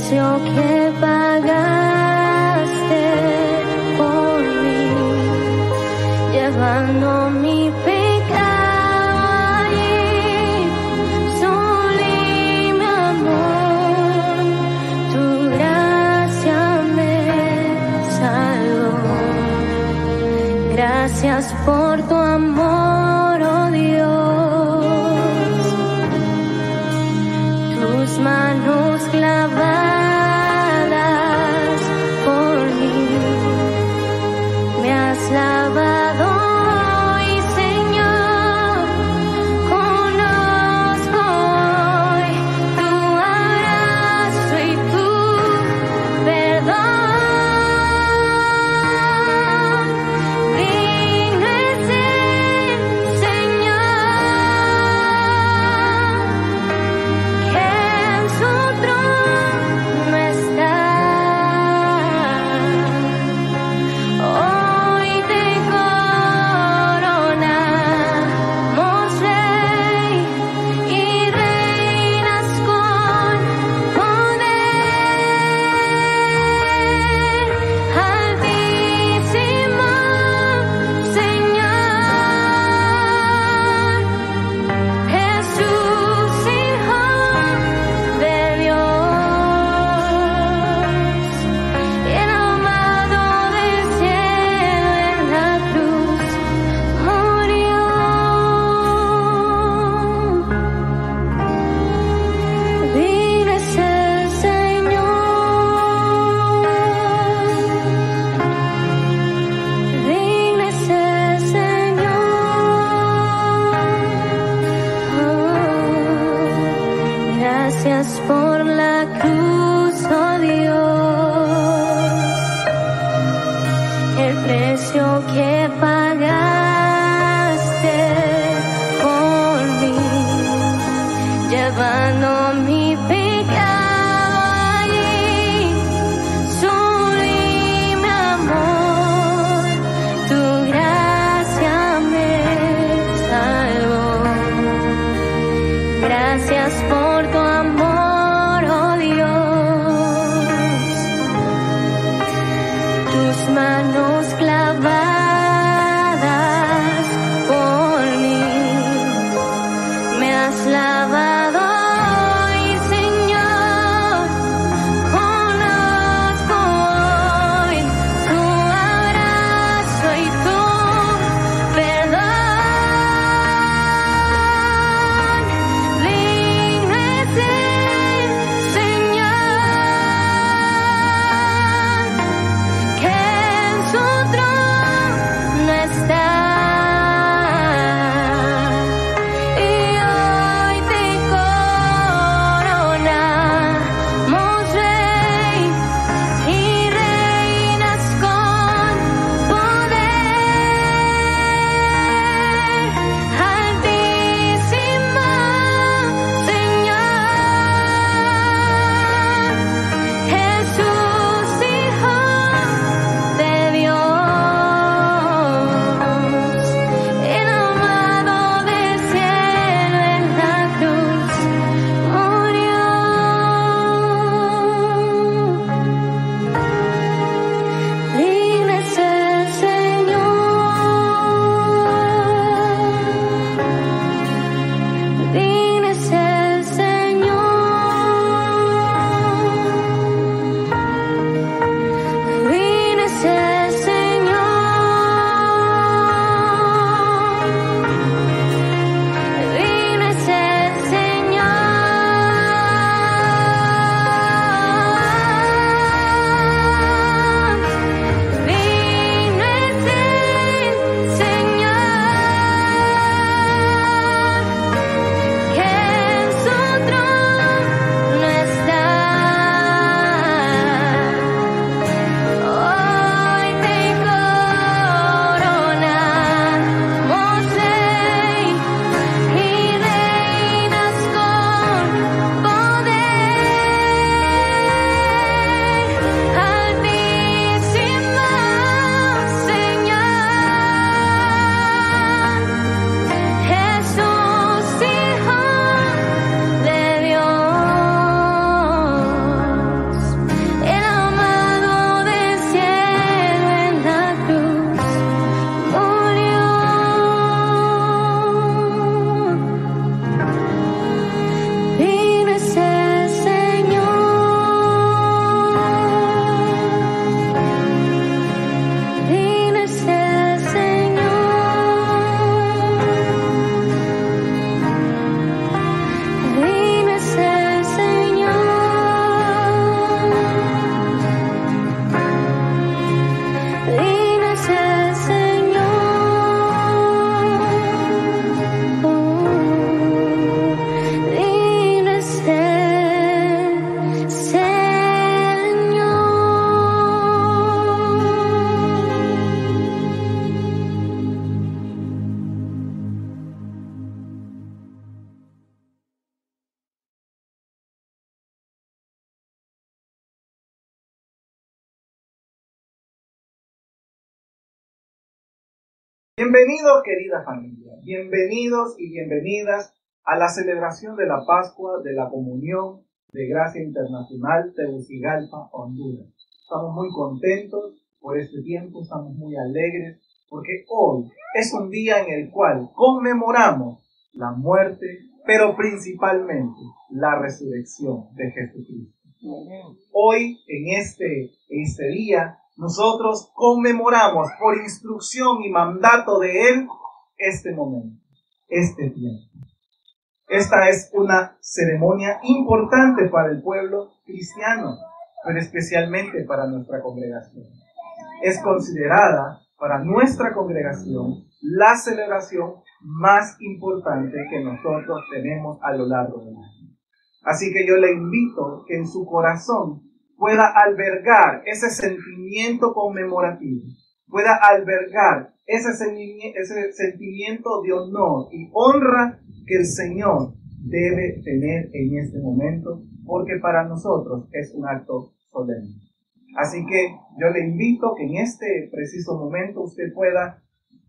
precio que pagaste por mí, llevando mi pecado allí. Sublime amor, tu gracia me salvó. Gracias por tu amor, oh Dios. Tus manos clavadas por mí me has lavado hoy, Señor. Conozco hoy tu abrazo y tu perdón. Digno es el Señor, que en su trono está. Hoy te coronamos Rey y reinas con poder. Altísimo Señor, Jesús, Hijo de Dios, el amado del cielo en la cruz murió. Digno es el Señor, digno es el Señor. Gracias por la cruz, oh Dios, el precio que pagaste por mí, llevando mi pecado allí. Sublime amor, tu gracia me salvó. Gracias por tu amor, oh Dios. Tus manos clavadas por mí me has lavado hoy, Señor. Conozco hoy tu abrazo y tu perdón. Digno es el Señor, que en su trono está. Y hoy te Bienvenido, querida familia, bienvenidos y bienvenidas a la celebración de la Pascua de la Comunión de Gracia Internacional Tegucigalpa, Honduras. Estamos muy contentos por este tiempo, estamos muy alegres, porque hoy es un día en el cual conmemoramos la muerte, pero principalmente la resurrección de Jesucristo. Hoy, en este día, nosotros conmemoramos por instrucción y mandato de Él este momento, este tiempo. Esta es una ceremonia importante para el pueblo cristiano, pero especialmente para nuestra congregación. Es considerada para nuestra congregación la celebración más importante que nosotros tenemos a lo largo del año. Así que yo le invito que en su corazón pueda albergar ese sentimiento conmemorativo, pueda albergar ese sentimiento de honor y honra que el Señor debe tener en este momento, porque para nosotros es un acto solemne. Así que yo le invito que en este preciso momento usted pueda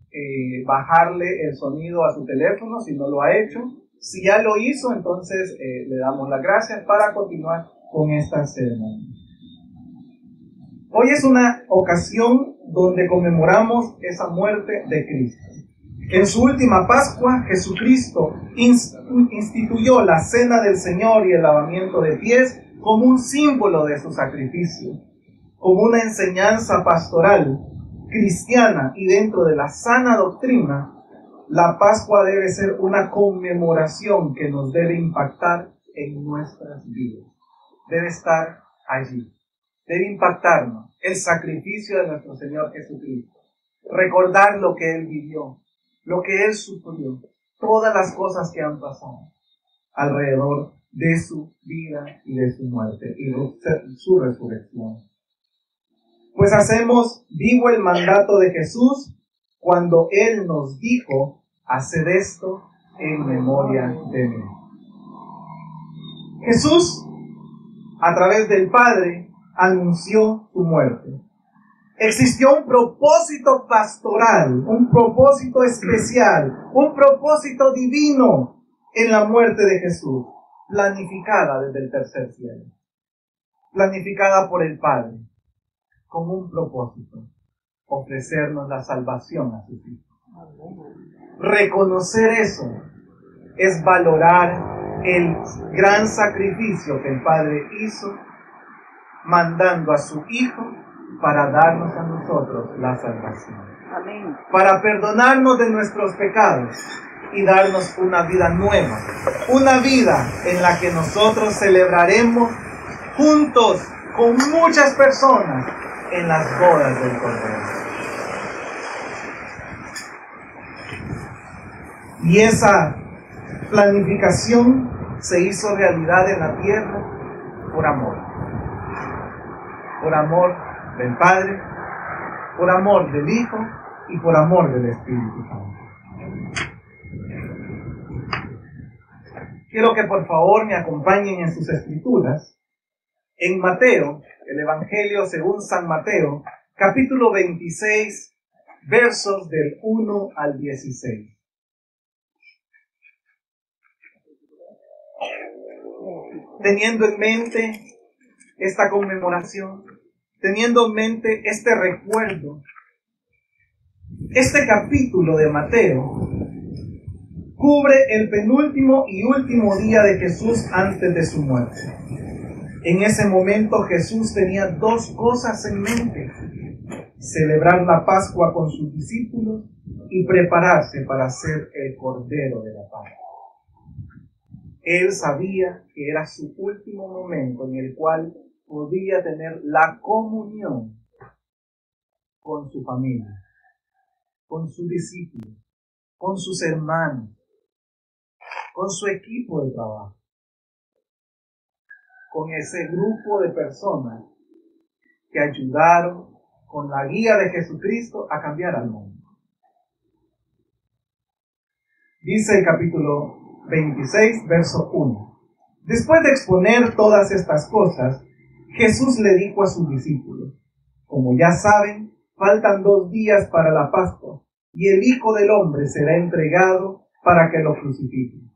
bajarle el sonido a su teléfono si no lo ha hecho. Si ya lo hizo, entonces le damos las gracias para continuar con esta ceremonia. Hoy es una ocasión donde conmemoramos esa muerte de Cristo. En su última Pascua, Jesucristo instituyó la Cena del Señor y el lavamiento de pies como un símbolo de su sacrificio, como una enseñanza pastoral cristiana, y dentro de la sana doctrina, la Pascua debe ser una conmemoración que nos debe impactar en nuestras vidas. Debe estar allí. Debe impactarnos el sacrificio de nuestro Señor Jesucristo. Recordar lo que Él vivió, lo que Él sufrió, todas las cosas que han pasado alrededor de su vida y de su muerte y de su resurrección. Pues hacemos vivo el mandato de Jesús cuando Él nos dijo: haced esto en memoria de mí. Jesús, a través del Padre, anunció su muerte. Existió un propósito pastoral, un propósito especial, un propósito divino en la muerte de Jesús, planificada desde el tercer cielo, planificada por el Padre, con un propósito: ofrecernos la salvación a sus hijos. Reconocer eso es valorar el gran sacrificio que el Padre hizo, mandando a su Hijo para darnos a nosotros la salvación. Amén. Para perdonarnos de nuestros pecados y darnos una vida nueva, una vida en la que nosotros celebraremos juntos con muchas personas en las bodas del Cordero. Y esa planificación se hizo realidad en la tierra por amor. Por amor del Padre, por amor del Hijo y por amor del Espíritu Santo. Quiero que por favor me acompañen en sus escrituras en Mateo, el Evangelio según San Mateo, capítulo 26, versos del 1 al 16. Teniendo en mente esta conmemoración, teniendo en mente este recuerdo, este capítulo de Mateo cubre el penúltimo y último día de Jesús antes de su muerte. En ese momento Jesús tenía dos cosas en mente: celebrar la Pascua con sus discípulos y prepararse para ser el Cordero de la Paz. Él sabía que era su último momento en el cual podía tener la comunión con su familia, con sus discípulos, con sus hermanos, con su equipo de trabajo, con ese grupo de personas que ayudaron con la guía de Jesucristo a cambiar al mundo. Dice el capítulo 26, verso 1. Después de exponer todas estas cosas, Jesús le dijo a sus discípulos: como ya saben, faltan 2 días para la Pascua, y el Hijo del Hombre será entregado para que lo crucifiquen.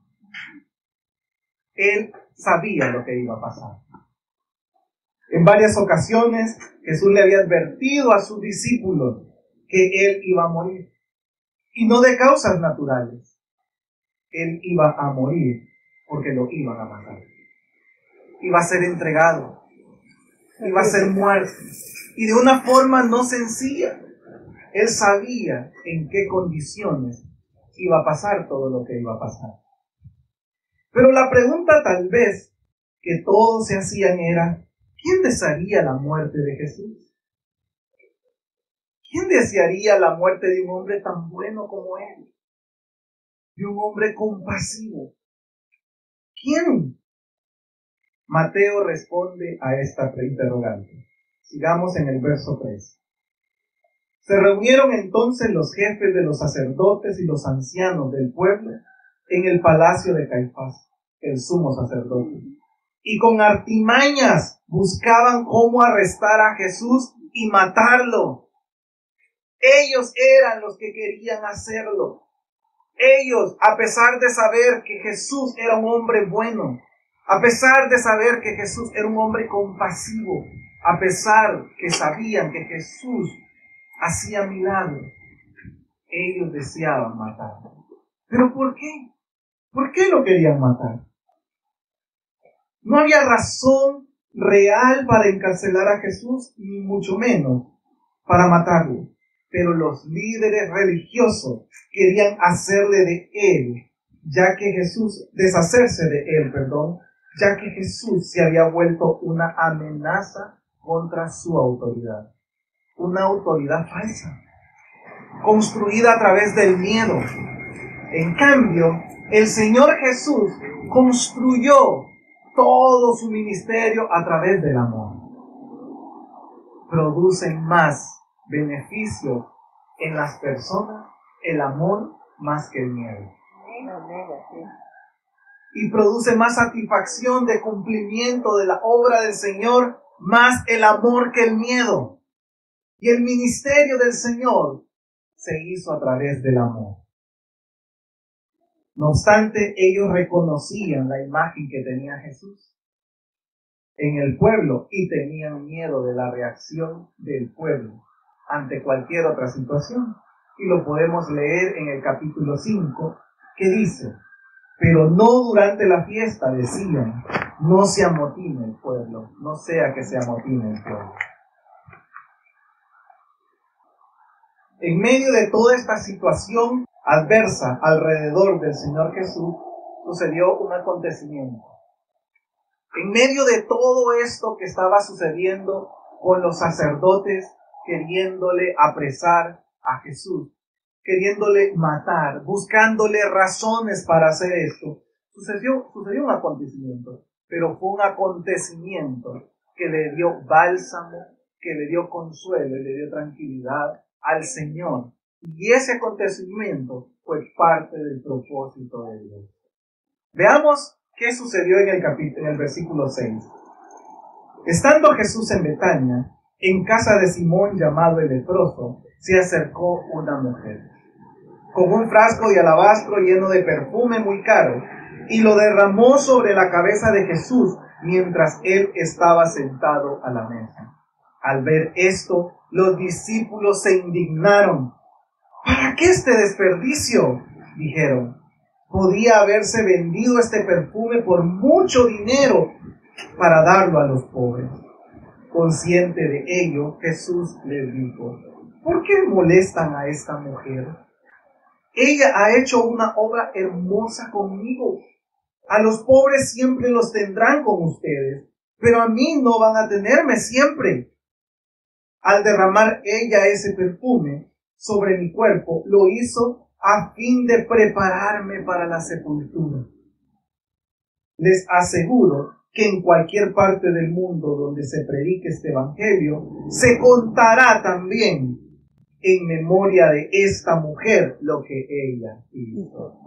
Él sabía lo que iba a pasar. En varias ocasiones Jesús le había advertido a sus discípulos que Él iba a morir. Y no de causas naturales. Él iba a morir porque lo iban a matar. Iba a ser entregado. Iba a ser muerto. Y de una forma no sencilla. Él sabía en qué condiciones iba a pasar todo lo que iba a pasar. Pero la pregunta tal vez que todos se hacían era, ¿quién desearía la muerte de Jesús? ¿Quién desearía la muerte de un hombre tan bueno como Él? De un hombre compasivo. ¿Quién? Mateo responde a esta interrogante. Sigamos en el verso 3. Se reunieron entonces los jefes de los sacerdotes y los ancianos del pueblo en el palacio de Caifás, el sumo sacerdote, y con artimañas buscaban cómo arrestar a Jesús y matarlo. Ellos eran los que querían hacerlo. Ellos, a pesar de saber que Jesús era un hombre bueno, a pesar de saber que Jesús era un hombre compasivo, a pesar que sabían que Jesús hacía milagros, ellos deseaban matarlo. ¿Pero por qué? ¿Por qué lo querían matar? No había razón real para encarcelar a Jesús, ni mucho menos para matarlo. Pero los líderes religiosos querían hacerle de él, deshacerse de él, ya que Jesús se había vuelto una amenaza contra su autoridad. Una autoridad falsa, construida a través del miedo. En cambio, el Señor Jesús construyó todo su ministerio a través del amor. Producen más beneficios en las personas el amor más que el miedo. Y produce más satisfacción de cumplimiento de la obra del Señor más el amor que el miedo. Y el ministerio del Señor se hizo a través del amor. No obstante, ellos reconocían la imagen que tenía Jesús en el pueblo y tenían miedo de la reacción del pueblo ante cualquier otra situación. Y lo podemos leer en el capítulo 5, que dice, pero no durante la fiesta, decían, no se amotine el pueblo, no sea que se amotine el pueblo. En medio de toda esta situación adversa alrededor del Señor Jesús, sucedió un acontecimiento. En medio de todo esto que estaba sucediendo con los sacerdotes queriéndole apresar a Jesús, queriéndole matar, buscándole razones para hacer esto, sucedió un acontecimiento, pero fue un acontecimiento que le dio bálsamo, que le dio consuelo y le dio tranquilidad al Señor. Y ese acontecimiento fue parte del propósito de Dios. Veamos qué sucedió en el versículo 6. Estando Jesús en Betania, en casa de Simón llamado el leproso, se acercó una mujer con un frasco de alabastro lleno de perfume muy caro, y lo derramó sobre la cabeza de Jesús mientras él estaba sentado a la mesa. Al ver esto, los discípulos se indignaron. ¿Para qué este desperdicio?, dijeron. Podía haberse vendido este perfume por mucho dinero para darlo a los pobres. Consciente de ello, Jesús les dijo, ¿por qué molestan a esta mujer? Ella ha hecho una obra hermosa conmigo. A los pobres siempre los tendrán con ustedes, pero a mí no van a tenerme siempre. Al derramar ella ese perfume sobre mi cuerpo, lo hizo a fin de prepararme para la sepultura. Les aseguro que en cualquier parte del mundo donde se predique este evangelio, se contará también en memoria de esta mujer lo que ella hizo.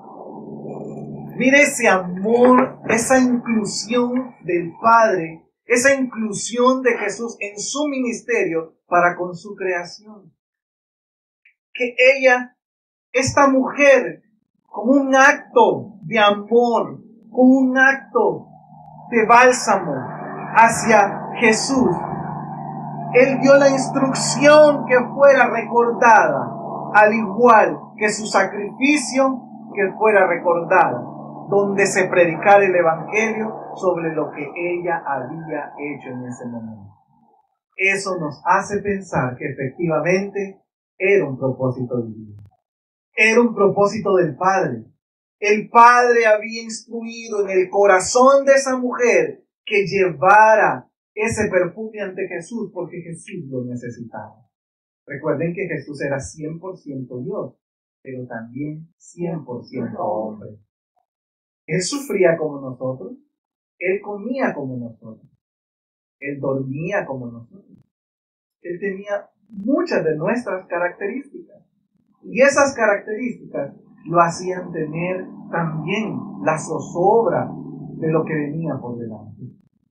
Mire ese amor, esa inclusión del Padre, esa inclusión de Jesús en su ministerio para con su creación. Que ella esta mujer, con un acto de amor, con un acto de bálsamo hacia Jesús, Él dio la instrucción que fuera recordada, al igual que su sacrificio, que fuera recordada, donde se predicara el Evangelio sobre lo que ella había hecho en ese momento. Eso nos hace pensar que efectivamente era un propósito divino. Era un propósito del Padre. El Padre había instruido en el corazón de esa mujer que llevara ese perfume ante Jesús porque Jesús lo necesitaba. Recuerden que Jesús era 100% Dios, pero también 100% hombre. Él sufría como nosotros, Él comía como nosotros, Él dormía como nosotros. Él tenía muchas de nuestras características. Y esas características lo hacían tener también la zozobra de lo que venía por delante.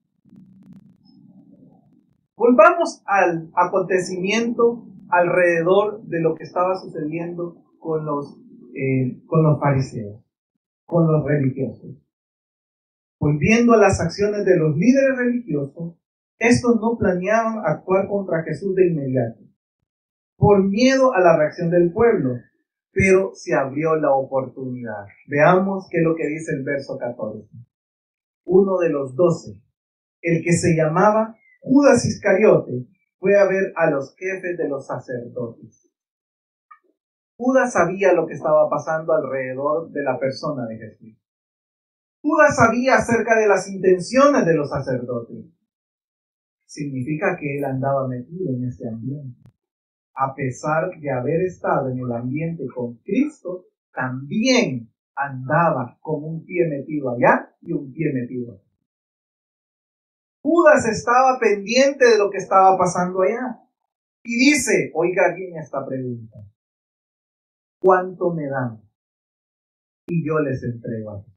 Volvamos al acontecimiento alrededor de lo que estaba sucediendo con los fariseos, con los religiosos. Volviendo a las acciones de los líderes religiosos, estos no planeaban actuar contra Jesús de inmediato, por miedo a la reacción del pueblo, pero se abrió la oportunidad. Veamos qué es lo que dice el verso 14. Uno de los 12, el que se llamaba Judas Iscariote, fue a ver a los jefes de los sacerdotes. Judas sabía lo que estaba pasando alrededor de la persona de Jesús. Judas sabía acerca de las intenciones de los sacerdotes. Significa que él andaba metido en ese ambiente. A pesar de haber estado en el ambiente con Cristo, también andaba con un pie metido allá y un pie metido acá. Judas estaba pendiente de lo que estaba pasando allá. Y dice, oiga bien esta pregunta: ¿cuánto me dan? Y yo les entrego a ti.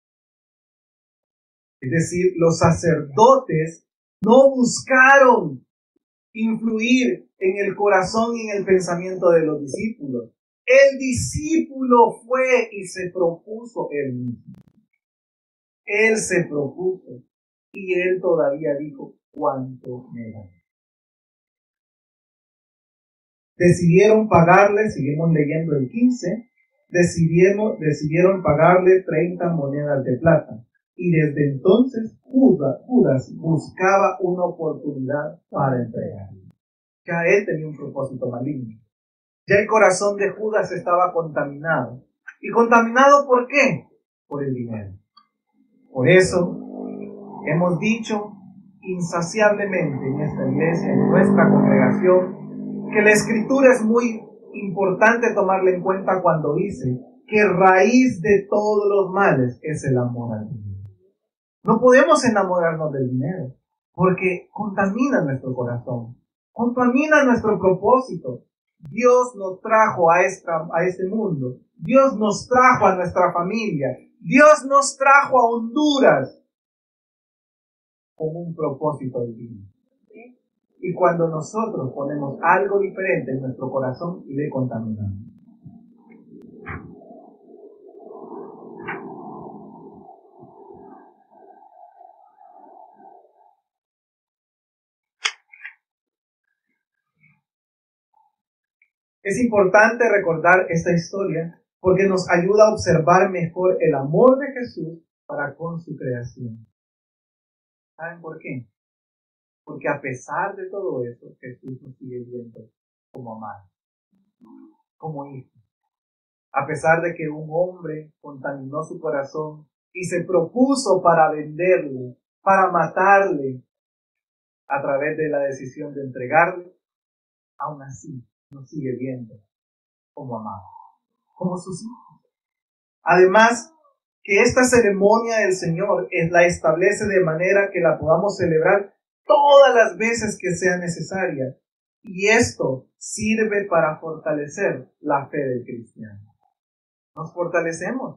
Es decir, los sacerdotes no buscaron influir en el corazón y en el pensamiento de los discípulos. El discípulo fue y se propuso él mismo. Él se propuso y él todavía dijo, ¿cuánto me dan? Decidieron pagarle, seguimos leyendo el 15, decidieron pagarle 30 monedas de plata. Y desde entonces Judas buscaba una oportunidad para entregarle. Ya él tenía un propósito maligno. Ya el corazón de Judas estaba contaminado. ¿Y contaminado por qué? Por el dinero. Por eso hemos dicho insaciablemente en esta iglesia, en nuestra congregación, que la Escritura es muy importante tomarla en cuenta cuando dice que raíz de todos los males es el amor al dinero. No podemos enamorarnos del dinero, porque contamina nuestro corazón, contamina nuestro propósito. Dios nos trajo a este mundo, Dios nos trajo a nuestra familia, Dios nos trajo a Honduras con un propósito divino. Y cuando nosotros ponemos algo diferente en nuestro corazón, le contaminamos. Es importante recordar esta historia porque nos ayuda a observar mejor el amor de Jesús para con su creación. ¿Saben por qué? Porque a pesar de todo eso, Jesús nos sigue viendo como amado, como hijo. A pesar de que un hombre contaminó su corazón y se propuso para venderle, para matarle, a través de la decisión de entregarle, aún así nos sigue viendo como amado, como sus hijos. Además, que esta ceremonia del Señor la establece de manera que la podamos celebrar todas las veces que sea necesaria. Y esto sirve para fortalecer la fe del cristiano. Nos fortalecemos.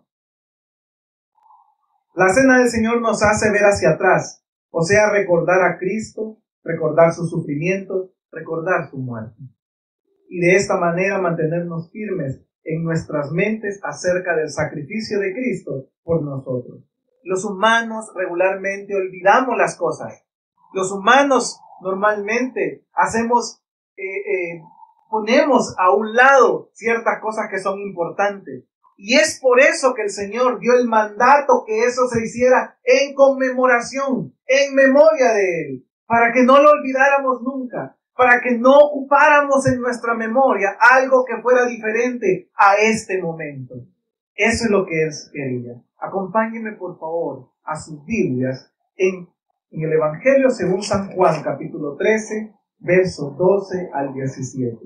La cena del Señor nos hace ver hacia atrás, o sea, recordar a Cristo, recordar sus sufrimientos, recordar su muerte. Y de esta manera mantenernos firmes en nuestras mentes acerca del sacrificio de Cristo por nosotros. Los humanos regularmente olvidamos las cosas. Los humanos normalmente ponemos a un lado ciertas cosas que son importantes. Y es por eso que el Señor dio el mandato que eso se hiciera en conmemoración, en memoria de Él, para que no lo olvidáramos nunca, para que no ocupáramos en nuestra memoria algo que fuera diferente a este momento. Eso es lo que Él quería. Acompáñenme por favor a sus Biblias en el Evangelio según San Juan, capítulo 13, versos 12 al 17.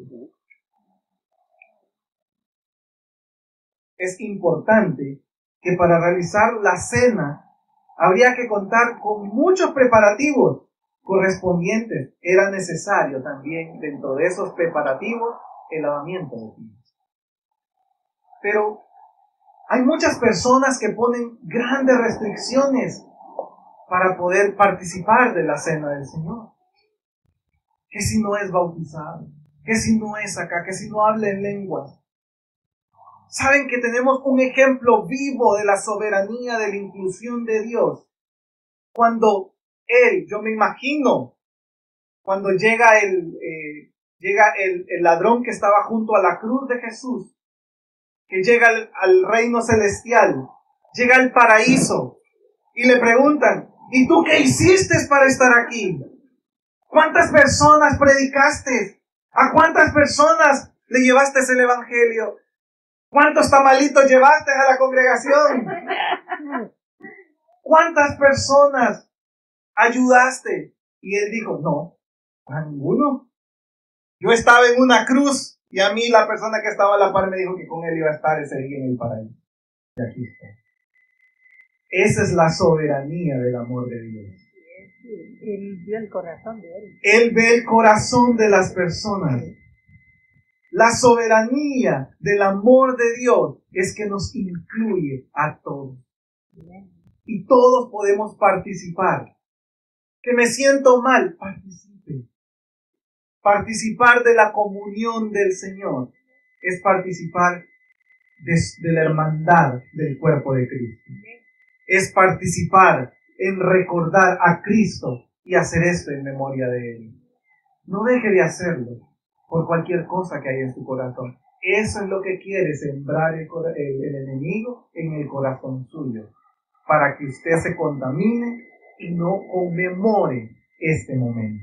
Es importante que para realizar la cena habría que contar con muchos preparativos correspondientes. Era necesario también dentro de esos preparativos el lavamiento de pies. Pero hay muchas personas que ponen grandes restricciones para poder participar de la cena del Señor. Que si no es bautizado, que si no es acá, que si no habla en lenguas. Saben que tenemos un ejemplo vivo de la soberanía, de la inclusión de Dios. Cuando Él, yo me imagino, cuando llega el ladrón que estaba junto a la cruz de Jesús, que llega al reino celestial, llega al paraíso, y le preguntan, ¿y tú qué hiciste para estar aquí? ¿Cuántas personas predicaste? ¿A cuántas personas le llevaste el evangelio? ¿Cuántos tamalitos llevaste a la congregación? ¿Cuántas personas ayudaste? Y él dijo, no, a ninguno. Yo estaba en una cruz y a mí la persona que estaba a la par me dijo que con él iba a estar ese día en el paraíso. Y aquí está. Esa es la soberanía del amor de Dios. Él vio el corazón de él. Él ve el corazón de las personas. La soberanía del amor de Dios es que nos incluye a todos. Y todos podemos participar. Que me siento mal, participe. Participar de la comunión del Señor es participar de la hermandad del cuerpo de Cristo. Es participar en recordar a Cristo y hacer esto en memoria de Él. No deje de hacerlo por cualquier cosa que haya en su corazón. Eso es lo que quiere sembrar el enemigo en el corazón suyo, para que usted se contamine y no conmemore este momento.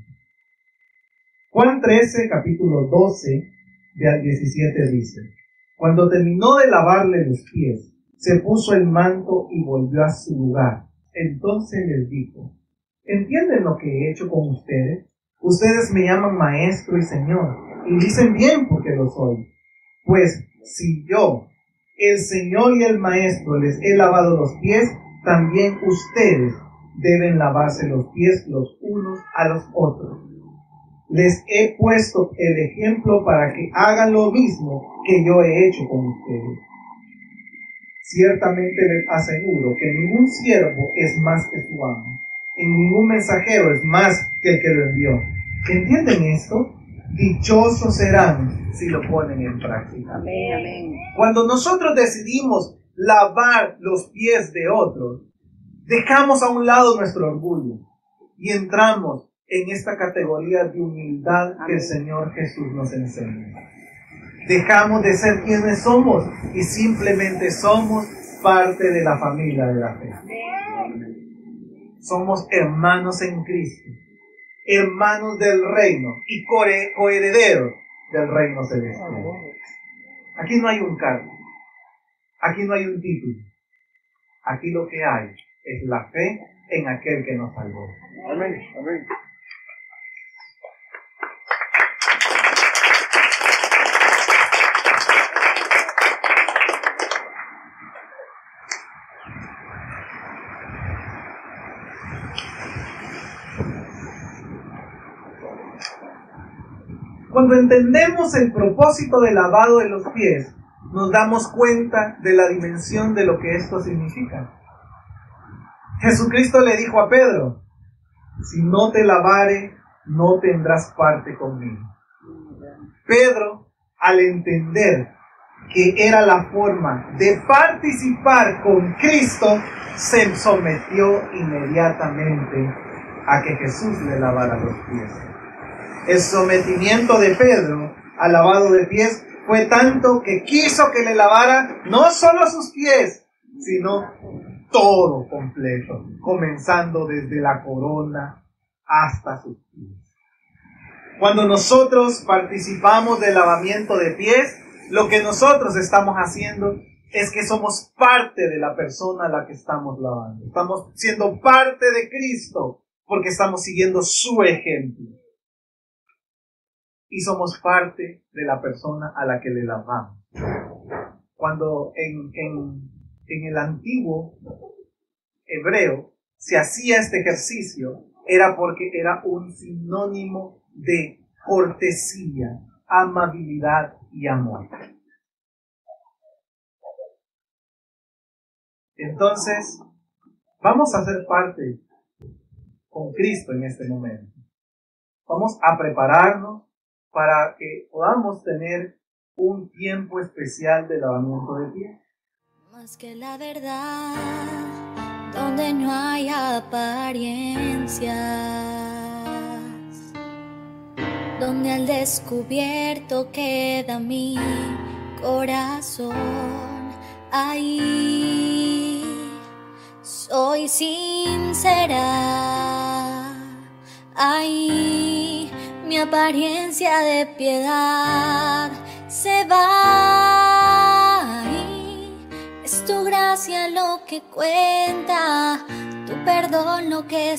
Juan 13, capítulo 12, de al 17 dice, cuando terminó de lavarle los pies, se puso el manto y volvió a su lugar. Entonces les dijo, ¿entienden lo que he hecho con ustedes? Ustedes me llaman maestro y señor, y dicen bien porque lo soy. Pues si yo, el Señor y el Maestro, les he lavado los pies, también ustedes deben lavarse los pies los unos a los otros. Les he puesto el ejemplo para que hagan lo mismo que yo he hecho con ustedes. Ciertamente les aseguro que ningún siervo es más que su amo, y ningún mensajero es más que el que lo envió. ¿Entienden esto? Dichosos serán si lo ponen en práctica. Amén, amén. Cuando nosotros decidimos lavar los pies de otros, dejamos a un lado nuestro orgullo y entramos en esta categoría de humildad que el Señor Jesús nos enseña. Dejamos de ser quienes somos y simplemente somos parte de la familia de la fe. Somos hermanos en Cristo, hermanos del reino y coherederos del reino celestial. Aquí no hay un cargo, aquí no hay un título, aquí lo que hay es la fe en aquel que nos salvó. Amén, amén. Cuando entendemos el propósito del lavado de los pies, nos damos cuenta de la dimensión de lo que esto significa. Jesucristo le dijo a Pedro, si no te lavare, no tendrás parte conmigo. Pedro, al entender que era la forma de participar con Cristo, se sometió inmediatamente a que Jesús le lavara los pies. El sometimiento de Pedro al lavado de pies fue tanto que quiso que le lavara no solo sus pies, sino todo completo, comenzando desde la corona hasta sus pies. Cuando nosotros participamos del lavamiento de pies, lo que nosotros estamos haciendo es que somos parte de la persona a la que estamos lavando. Estamos siendo parte de Cristo porque estamos siguiendo su ejemplo. Y somos parte de la persona a la que le lavamos. Cuando en el antiguo hebreo se hacía este ejercicio, era porque era un sinónimo de cortesía, amabilidad y amor. Entonces, vamos a ser parte con Cristo en este momento. Vamos a prepararnos para que podamos tener un tiempo especial de lavamiento de pies. Más que la verdad, donde no hay apariencias, donde al descubierto queda mi corazón, ahí soy sincera, ahí mi apariencia de piedad se va, ahí es tu gracia lo que cuenta, tu perdón lo que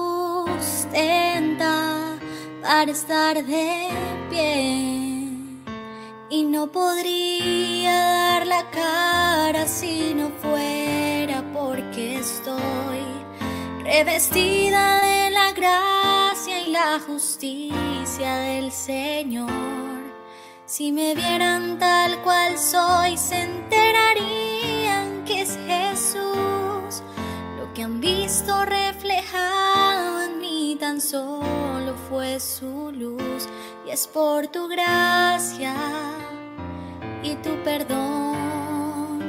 sustenta para estar de pie. Y no podría dar la cara si no fuera porque estoy revestida de la gracia y la justicia del Señor. Si me vieran tal cual soy, se enterarían que es Jesús. Lo que han visto reflejado en mí tan solo fue su luz. Y es por tu gracia y tu perdón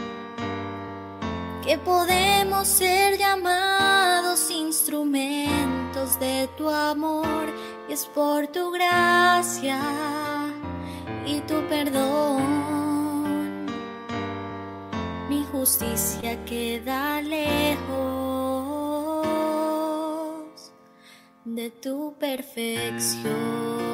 que podemos ser llamados instrumentos de tu amor. Y es por tu gracia y tu perdón mi justicia queda lejos de tu perfección.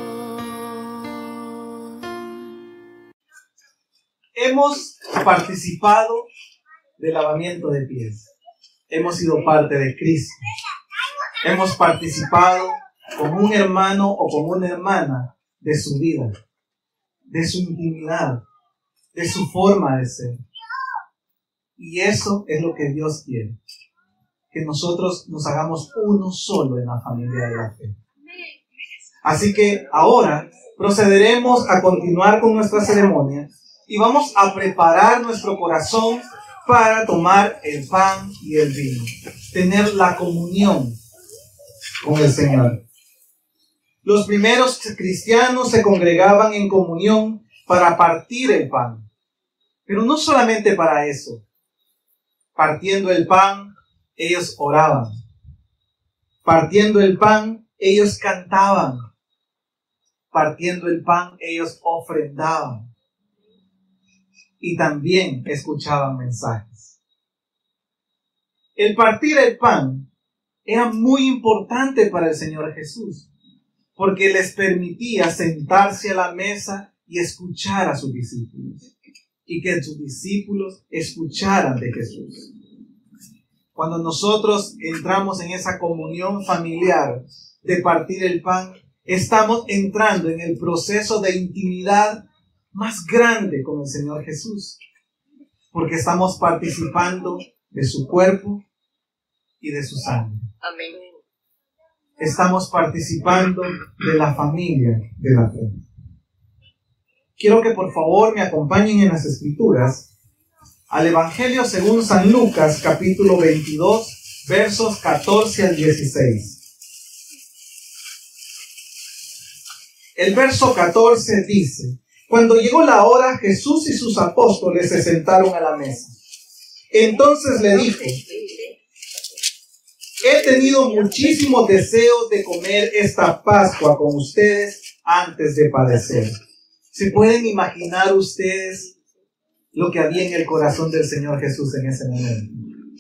Hemos participado del lavamiento de pies. Hemos sido parte de Cristo. Hemos participado como un hermano o como una hermana de su vida, de su intimidad, de su forma de ser. Y eso es lo que Dios quiere, que nosotros nos hagamos uno solo en la familia de la fe. Así que ahora procederemos a continuar con nuestra ceremonia y vamos a preparar nuestro corazón para tomar el pan y el vino, tener la comunión con el Señor. Los primeros cristianos se congregaban en comunión para partir el pan, pero no solamente para eso. Partiendo el pan, ellos oraban. Partiendo el pan, ellos cantaban. Partiendo el pan, ellos ofrendaban. Y también escuchaban mensajes. El partir el pan era muy importante para el Señor Jesús, porque les permitía sentarse a la mesa y escuchar a sus discípulos, y que sus discípulos escucharan de Jesús. Cuando nosotros entramos en esa comunión familiar de partir el pan, estamos entrando en el proceso de intimidad más grande con el Señor Jesús, porque estamos participando de su cuerpo y de su sangre. Amén. Estamos participando de la familia de la fe. Quiero que por favor me acompañen en las Escrituras al Evangelio según San Lucas, capítulo 22, versos 14 al 16. El verso 14 dice: Cuando llegó la hora, Jesús y sus apóstoles se sentaron a la mesa. Entonces le dijo: he tenido muchísimos deseos de comer esta Pascua con ustedes antes de padecer. ¿Se pueden imaginar ustedes lo que había en el corazón del Señor Jesús en ese momento?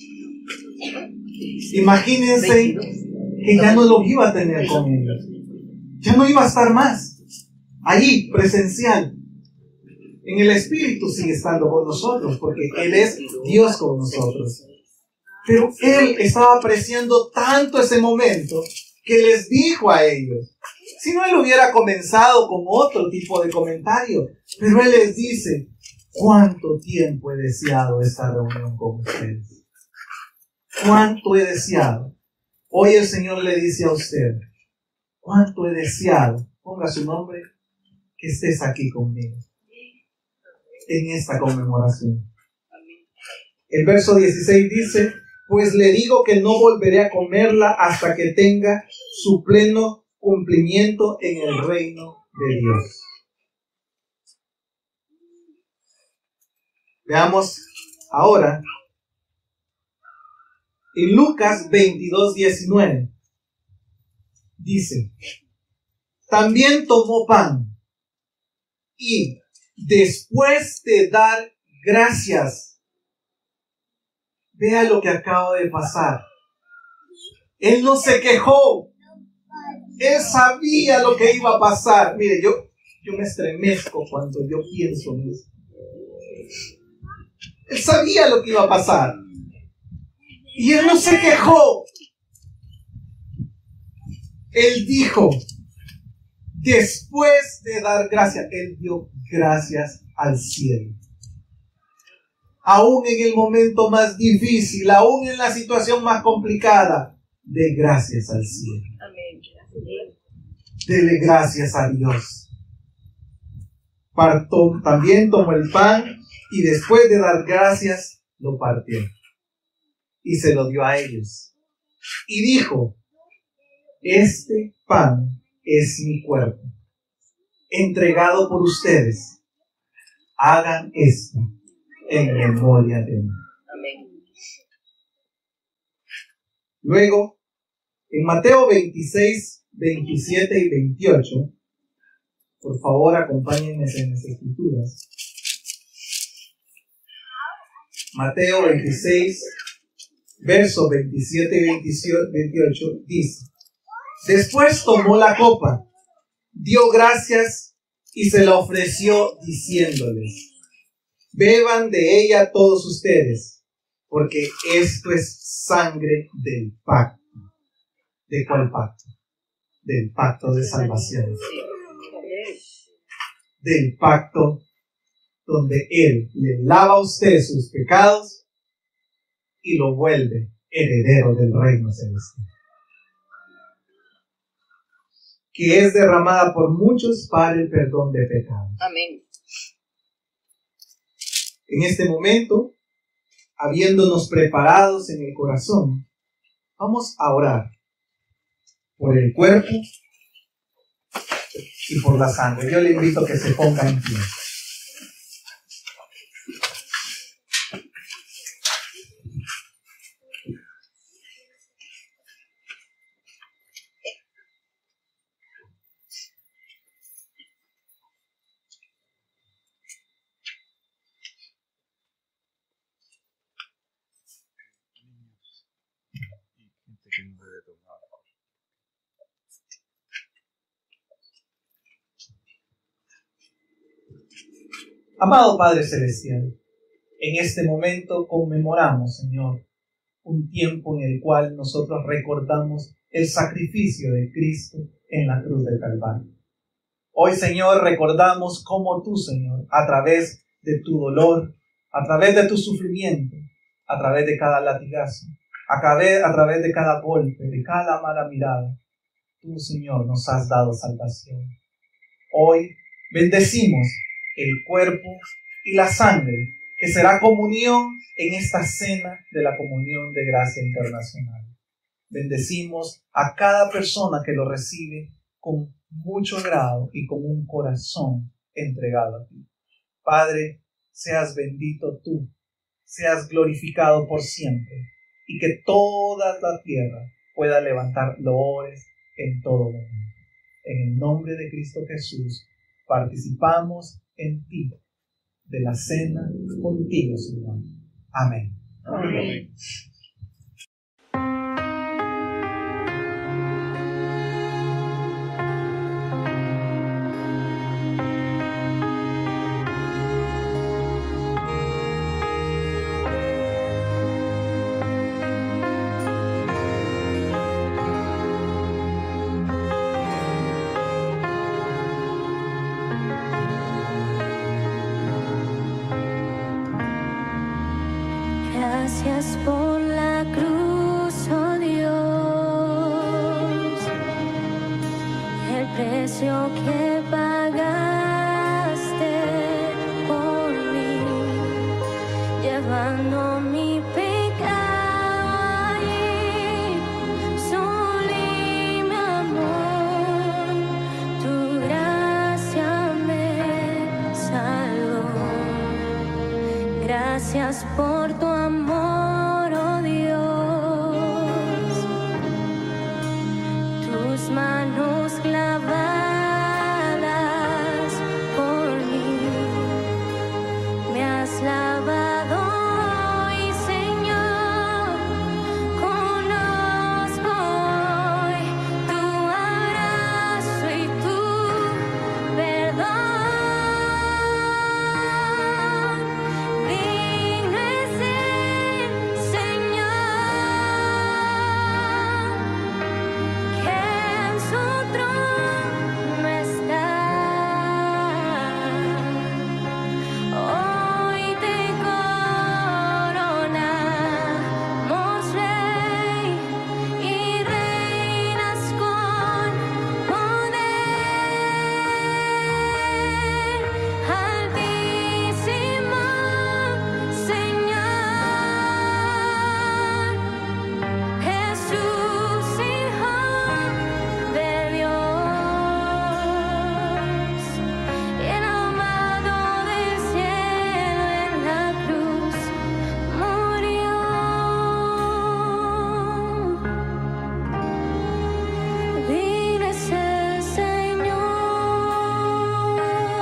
Imagínense que ya no lo iba a tener con ellos. Ya no iba a estar más allí, presencial. En el Espíritu sigue estando con nosotros, porque Él es Dios con nosotros. Pero Él estaba apreciando tanto ese momento que les dijo a ellos. Si no, Él hubiera comenzado con otro tipo de comentario. Pero Él les dice: ¿cuánto tiempo he deseado esta reunión con ustedes? ¿Cuánto he deseado? Hoy el Señor le dice a usted: ¿cuánto he deseado? Ponga su nombre, que estés aquí conmigo en esta conmemoración. El verso 16 dice: pues le digo que no volveré a comerla hasta que tenga su pleno cumplimiento en el reino de Dios. Veamos ahora en Lucas 22:19. Dice: también tomó pan y después de dar gracias, vea lo que acaba de pasar. Él no se quejó. Él sabía lo que iba a pasar. Mire, yo me estremezco cuando yo pienso en eso. Él sabía lo que iba a pasar. Y Él no se quejó. Él dijo, después de dar gracias, Él dio gracias al cielo. Aún en el momento más difícil, aún en la situación más complicada, dé gracias al cielo. Amén. Dele gracias a Dios. También tomó el pan y después de dar gracias, lo partió. Y se lo dio a ellos. Y dijo, este pan es mi cuerpo, entregado por ustedes. Hagan esto en memoria de mí. Amén. Luego, en Mateo 26, 27 y 28, por favor acompáñenme en las escrituras. Mateo 26, versos 27 y 28 dice: después tomó la copa, dio gracias y se la ofreció diciéndoles, beban de ella todos ustedes, porque esto es sangre del pacto. ¿De cuál pacto? Del pacto de salvación. Del pacto donde Él le lava a usted sus pecados y lo vuelve heredero del reino celestial, que es derramada por muchos para el perdón de pecados. Amén. En este momento, habiéndonos preparados en el corazón, vamos a orar por el cuerpo y por la sangre. Yo le invito a que se ponga en pie. Amado Padre Celestial, en este momento conmemoramos, Señor, un tiempo en el cual nosotros recordamos el sacrificio de Cristo en la cruz del Calvario. Hoy, Señor, recordamos cómo tú, Señor, a través de tu dolor, a través de tu sufrimiento, a través de cada latigazo, a través de cada golpe, de cada mala mirada, tú, Señor, nos has dado salvación. Hoy bendecimos el cuerpo y la sangre, que será comunión en esta cena de la comunión de gracia internacional. Bendecimos a cada persona que lo recibe con mucho agrado y con un corazón entregado a ti. Padre, seas bendito tú, seas glorificado por siempre, y que toda la tierra pueda levantar loores en todo momento. En el nombre de Cristo Jesús, participamos en ti, de la cena contigo, Señor. Amén. Amén. Gracias por la cruz, oh Dios, el precio que pagaste por mí, llevando mi pecado allí. Sublime amor, tu gracia me salvó. Gracias por tu amor, oh Dios, tus manos clavadas por mí, me has lavado hoy, Señor. Conozco hoy tu abrazo y tu perdón. Digno es el Señor, que en su trono está. Hoy te coronamos, Rey, y reinas con poder. Altísimo Señor, Jesús, Hijo de Dios, el amado del cielo en la cruz murió. Digno es el Señor,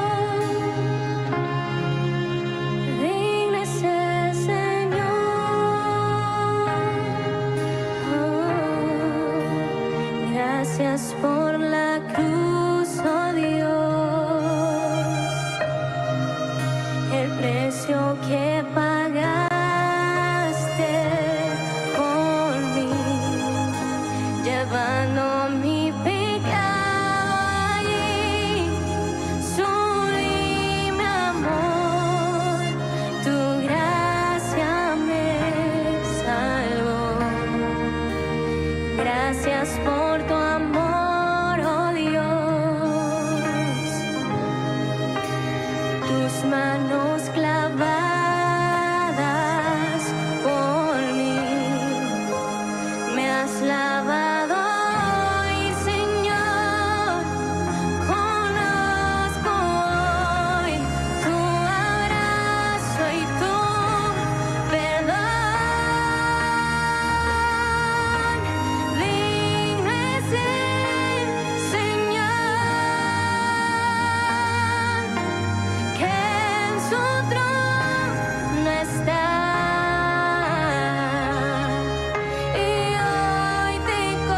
digno es el Señor. Gracias por la cruz, oh Dios, el precio que pagaste por mí, llevando mi pecado allí. Sublime amor, tu gracia me salvó. Gracias por tu amor, oh Dios, tus manos clavadas por mí, me has lavado hoy, Señor. Conozco hoy tu abrazo y tu perdón. Digno es el Señor, que en su trono está. Y hoy te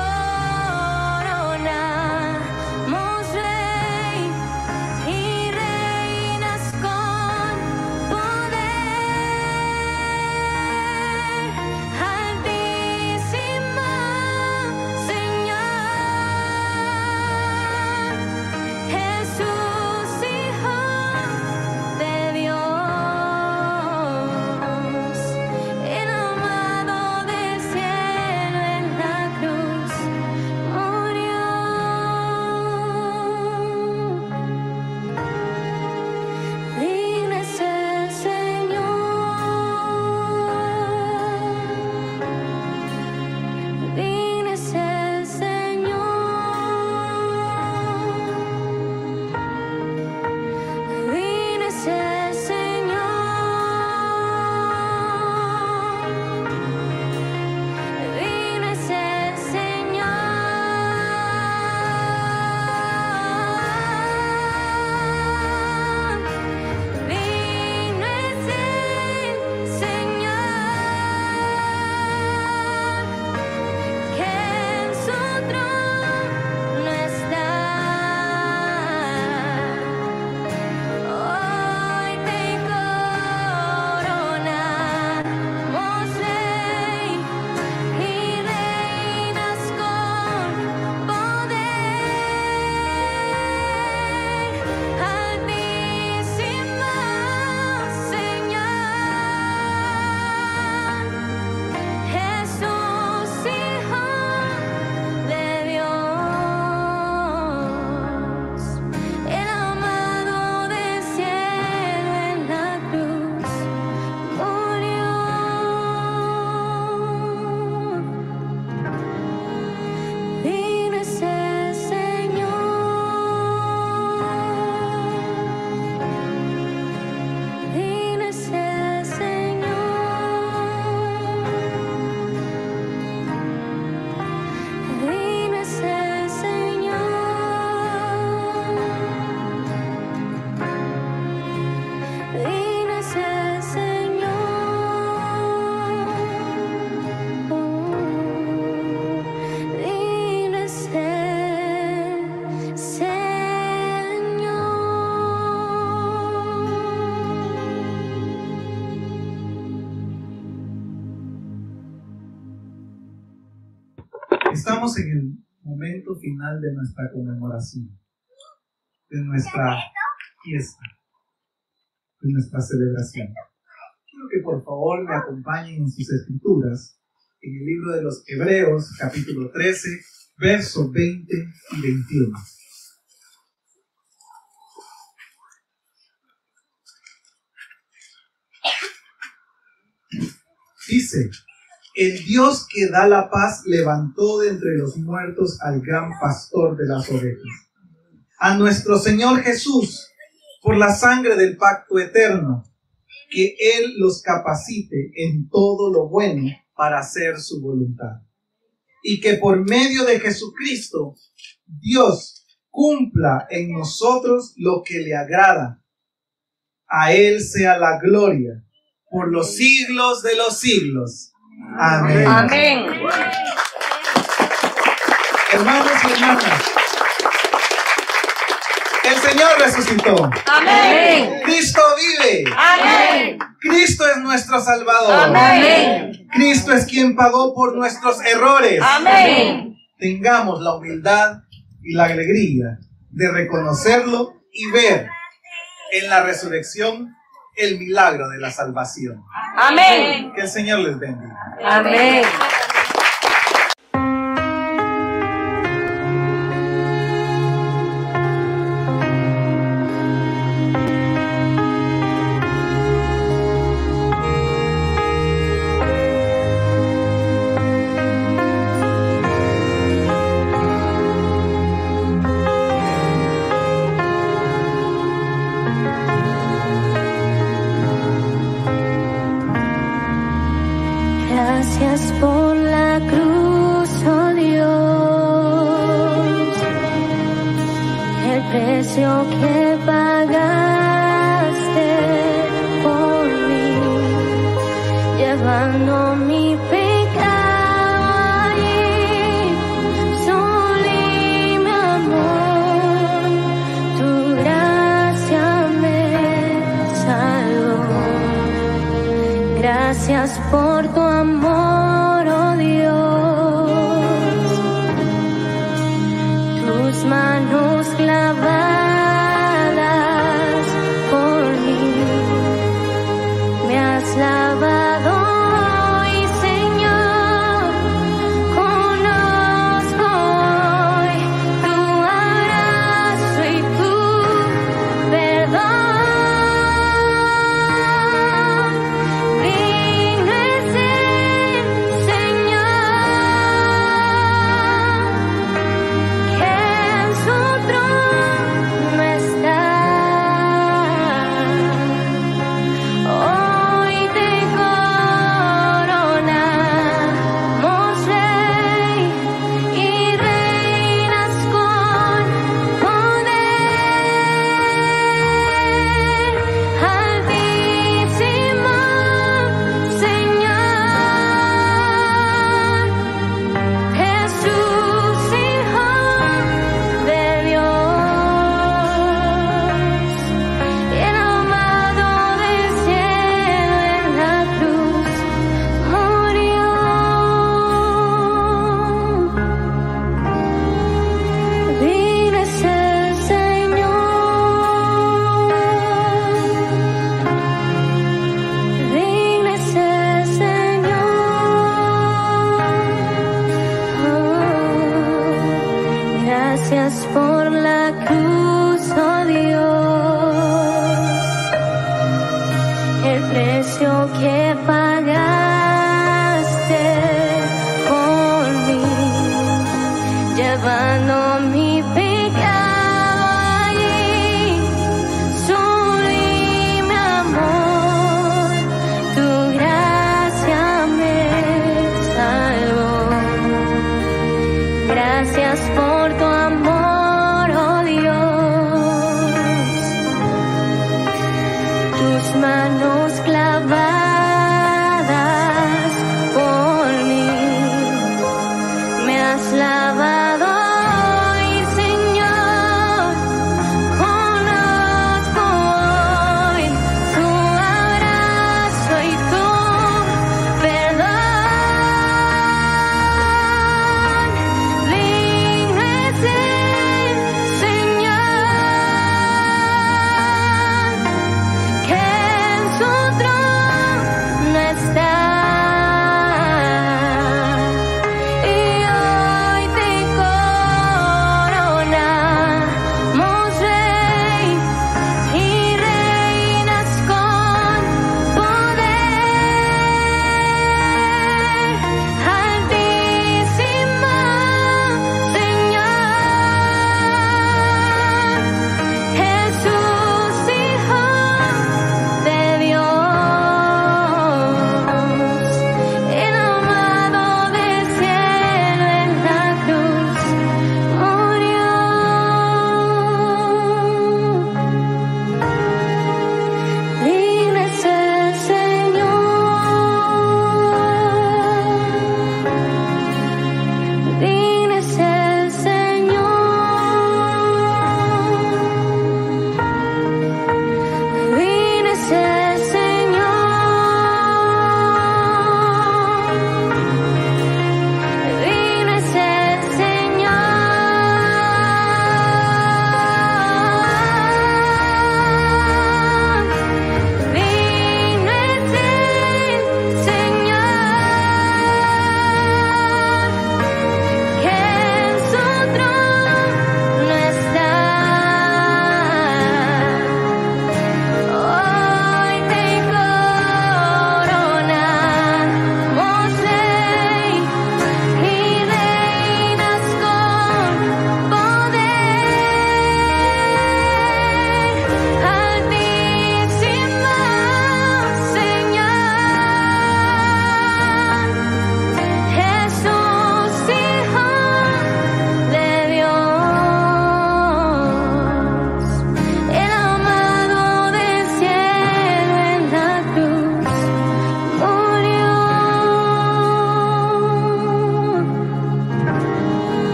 Estamos en el momento final de nuestra conmemoración, de nuestra fiesta, de nuestra celebración. Quiero que por favor me acompañen en sus escrituras, en el libro de los Hebreos, capítulo 13, versos 20 y 21. Dice: el Dios que da la paz levantó de entre los muertos al gran pastor de las ovejas, a nuestro Señor Jesús, por la sangre del pacto eterno, que Él los capacite en todo lo bueno para hacer su voluntad, y que por medio de Jesucristo Dios cumpla en nosotros lo que le agrada. A Él sea la gloria por los siglos de los siglos. Amén. Amén. Hermanos y hermanas, el Señor resucitó. Amén. Cristo vive. Amén. Cristo es nuestro Salvador. Amén. Cristo es quien pagó por nuestros errores. Amén. Tengamos la humildad y la alegría de reconocerlo y ver en la resurrección el milagro de la salvación. Amén. Que el Señor les bendiga. Amén. Gracias por la cruz, oh Dios, el precio que pagaste por mí, llevando mi pecado allí, sublime amor, tu gracia me salvó. Gracias por tu amor, oh Dios, tus manos clavadas por mí, me has lavado hoy, Señor, conozco hoy tu abrazo y tu perdón. Gracias por la cruz, oh Dios, el precio que pagaste por mí, llevando mi pecado allí, sublime amor, tu gracia me salvó. Gracias por tu amor, oh Dios, tus manos clavadas por mí, me has lavado.